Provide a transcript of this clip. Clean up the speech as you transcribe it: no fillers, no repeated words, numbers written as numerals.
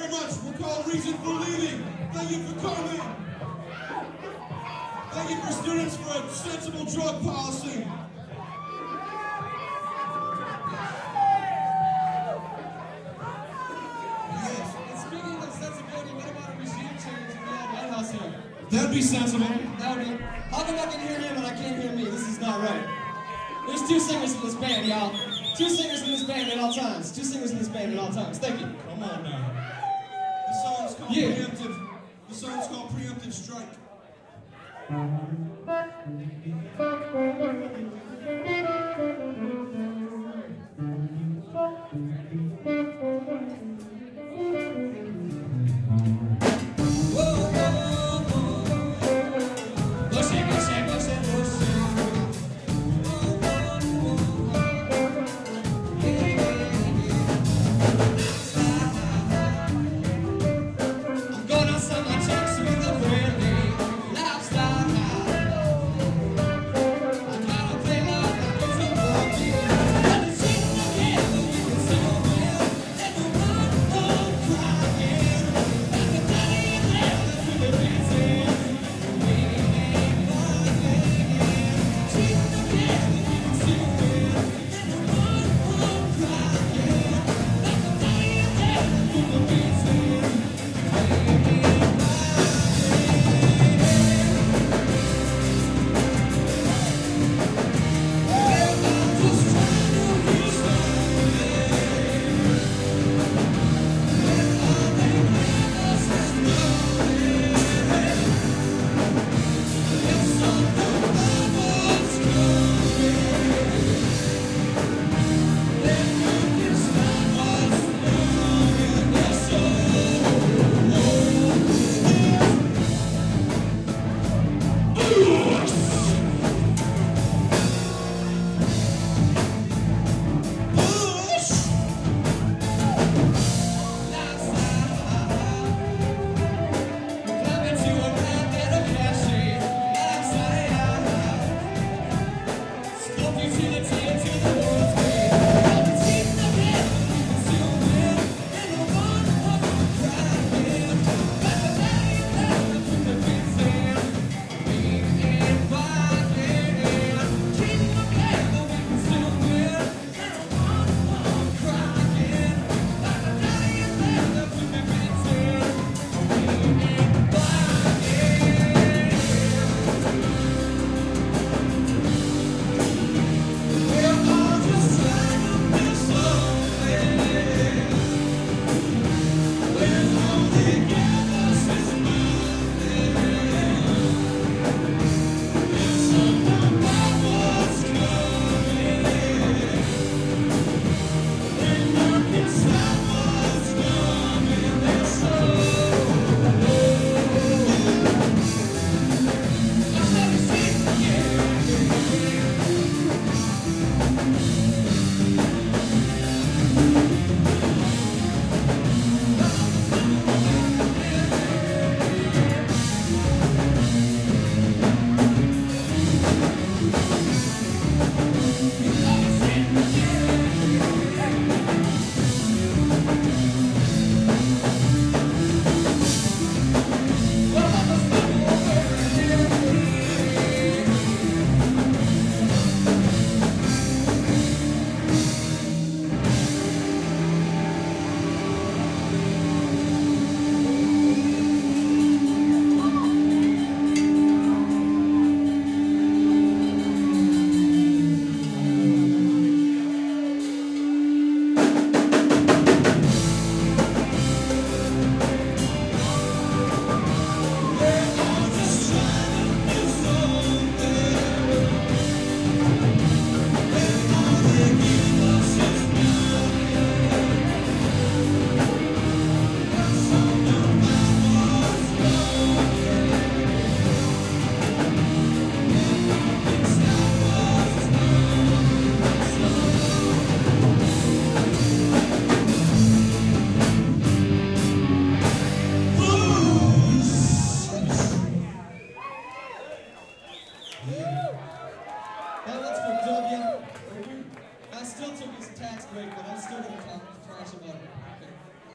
very much. We're called Reason for Leaving. Thank you for coming. Thank you for students for a sensible drug policy. Yes. And speaking of sensibility, what about a regime change in the White House here? That'd be sensible. That would be. How come I can hear him and I can't hear me? This is not right. There's two singers in this band, y'all. Two singers in this band at all times. Two singers in this band at all times. Thank you. Come on now. The song's called Preemptive. The song's called Preemptive Strike.